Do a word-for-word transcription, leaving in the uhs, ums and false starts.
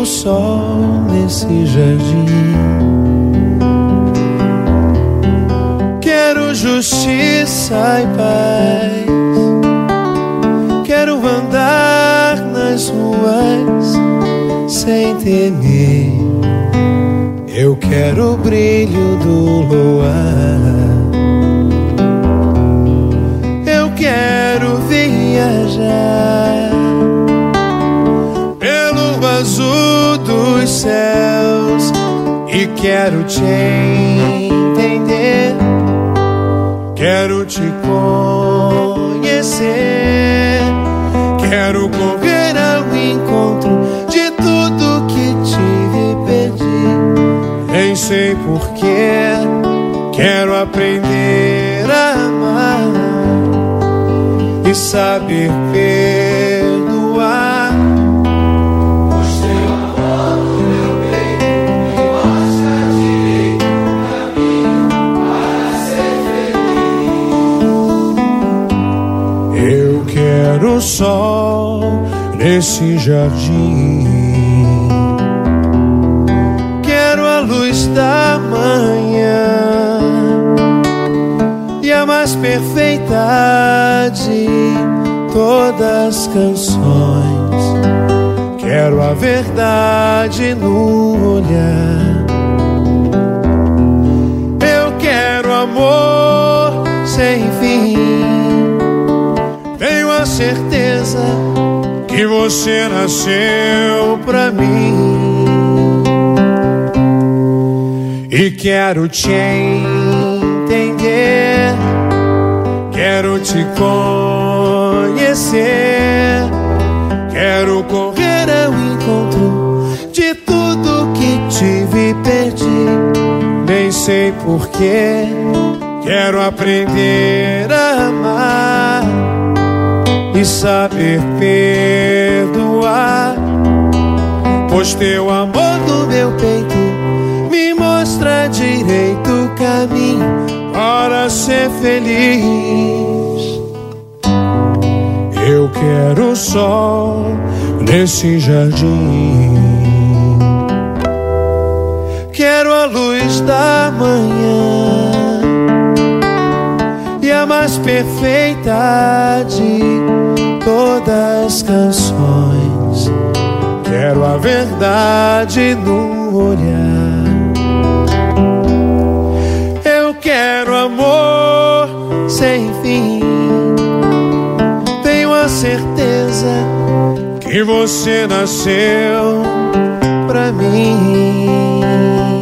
sol nesse jardim. Quero justiça e paz. Quero andar nas ruas sem temer. Eu quero o brilho do luar. Eu quero viajar pelo azul dos céus e quero te entender. Quero te conhecer. Quero correr ao encontro de tudo que tive e perdi. Nem sei porquê. Quero aprender a amar e saber perdoar. Pois teu amor no meu peito me mostra direito o caminho para ser feliz. Eu quero o sol nesse jardim. Quero a luz da manhã e a mais perfeita de todas as canções. Quero a verdade no olhar. Eu quero amor sem fim. Tenho a certeza que você nasceu pra mim. E quero te entender. Quero te conhecer. Quero correr ao encontro de tudo que tive e perdi. Nem sei porquê. Quero aprender a amar e saber perdoar. Pois teu amor no meu peito me mostra direito o caminho para ser feliz. Eu quero o sol nesse jardim. Quero a luz da manhã e a mais perfeita de todas as canções. Quero a verdade no olhar. Eu quero amor sem fim. Tenho a certeza que você nasceu pra mim.